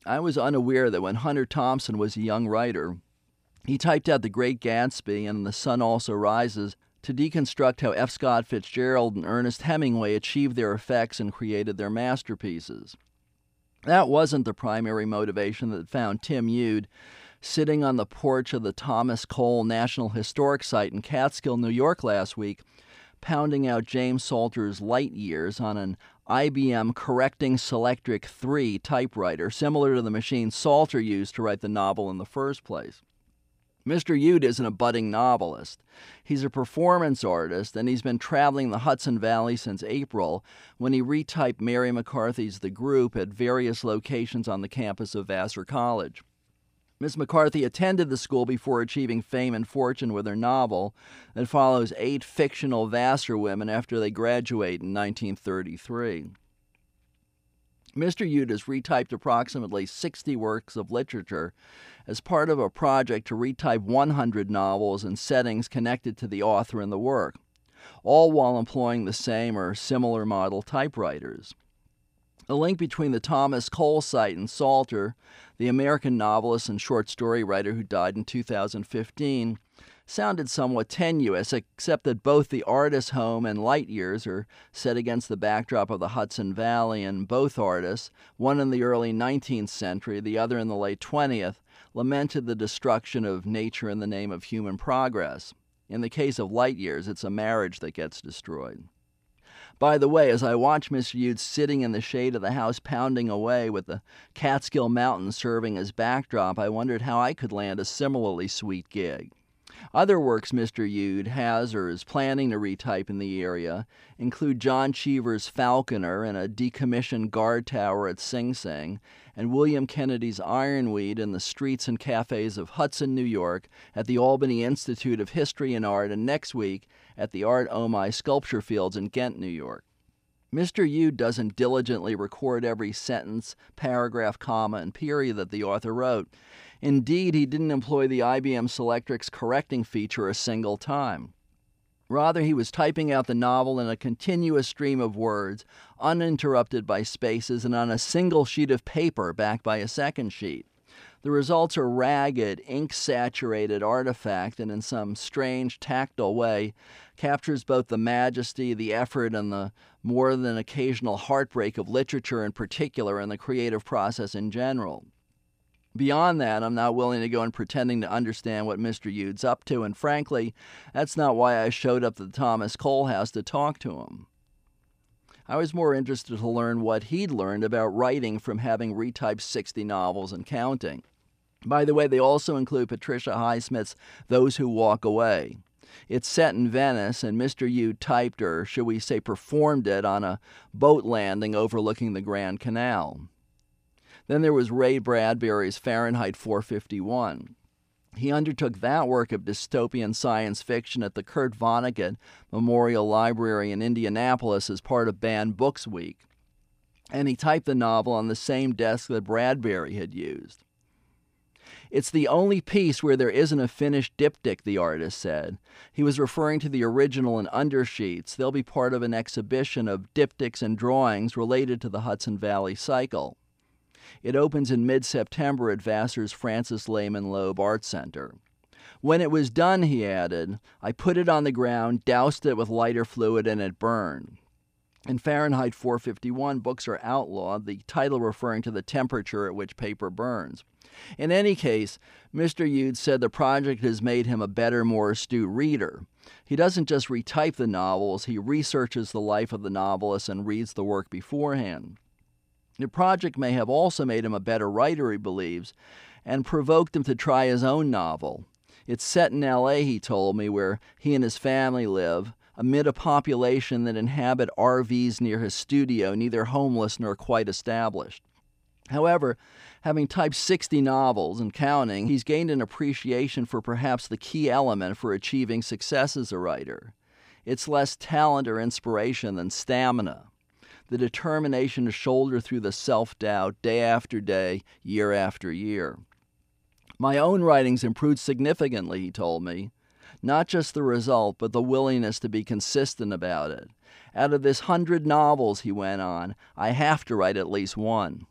I was unaware that when Hunter Thompson was a young writer, he typed out The Great Gatsby and The Sun Also Rises to deconstruct how F. Scott Fitzgerald and Ernest Hemingway achieved their effects and created their masterpieces. That wasn't the primary motivation that found Tim Ude sitting on the porch of the Thomas Cole National Historic Site in Catskill, New York last week, pounding out James Salter's Light Years on an IBM Correcting Selectric 3 typewriter, similar to the machine Salter used to write the novel in the first place. Mr. Ude isn't a budding novelist. He's a performance artist, and he's been traveling the Hudson Valley since April when he retyped Mary McCarthy's The Group at various locations on the campus of Vassar College. Miss McCarthy attended the school before achieving fame and fortune with her novel that follows 8 fictional Vassar women after they graduate in 1933. Mr. Ude has retyped approximately 60 works of literature as part of a project to retype 100 novels and settings connected to the author and the work, all while employing the same or similar model typewriters. The link between the Thomas Cole site and Salter, the American novelist and short story writer who died in 2015, sounded somewhat tenuous, except that both the artist's home and Light Years are set against the backdrop of the Hudson Valley, and both artists, one in the early 19th century, the other in the late 20th, lamented the destruction of nature in the name of human progress. In the case of Light Years, it's a marriage that gets destroyed. By the way, as I watched Mr. Ude sitting in the shade of the house pounding away with the Catskill Mountains serving as backdrop, I wondered how I could land a similarly sweet gig. Other works Mr. Ude has or is planning to retype in the area include John Cheever's Falconer and a decommissioned guard tower at Sing Sing, and William Kennedy's Ironweed in the streets and cafes of Hudson, New York, at the Albany Institute of History and Art, and next week at the Art Omai Sculpture Fields in Ghent, New York. Mr. Ude doesn't diligently record every sentence, paragraph, comma, and period that the author wrote. Indeed, he didn't employ the IBM Selectric's correcting feature a single time. Rather, he was typing out the novel in a continuous stream of words, uninterrupted by spaces, and on a single sheet of paper backed by a second sheet. The results are ragged, ink-saturated artifact, and in some strange, tactile way, captures both the majesty, the effort, and the more than occasional heartbreak of literature in particular and the creative process in general. Beyond that, I'm not willing to go in pretending to understand what Mr. Ude's up to, and frankly, that's not why I showed up at the Thomas Cole house to talk to him. I was more interested to learn what he'd learned about writing from having retyped 60 novels and counting. By the way, they also include Patricia Highsmith's Those Who Walk Away. It's set in Venice, and Mr. Ude typed, or should we say performed it, on a boat landing overlooking the Grand Canal. Then there was Ray Bradbury's Fahrenheit 451. He undertook that work of dystopian science fiction at the Kurt Vonnegut Memorial Library in Indianapolis as part of Banned Books Week, and he typed the novel on the same desk that Bradbury had used. It's the only piece where there isn't a finished diptych, the artist said. He was referring to the original and undersheets. They'll be part of an exhibition of diptychs and drawings related to the Hudson Valley cycle. It opens in mid-September at Vassar's Francis Lehman Loeb Art Center. When it was done, he added, I put it on the ground, doused it with lighter fluid, and it burned. In Fahrenheit 451, books are outlawed, the title referring to the temperature at which paper burns. In any case, Mr. Ude said the project has made him a better, more astute reader. He doesn't just retype the novels, he researches the life of the novelist and reads the work beforehand. The project may have also made him a better writer, he believes, and provoked him to try his own novel. It's set in L.A., he told me, where he and his family live, amid a population that inhabit RVs near his studio, neither homeless nor quite established. However, having typed 60 novels and counting, he's gained an appreciation for perhaps the key element for achieving success as a writer. It's less talent or inspiration than stamina. The determination to shoulder through the self-doubt day after day, year after year. My own writing's improved significantly, he told me. Not just the result, but the willingness to be consistent about it. Out of this 100 novels, he went on, I have to write at least one.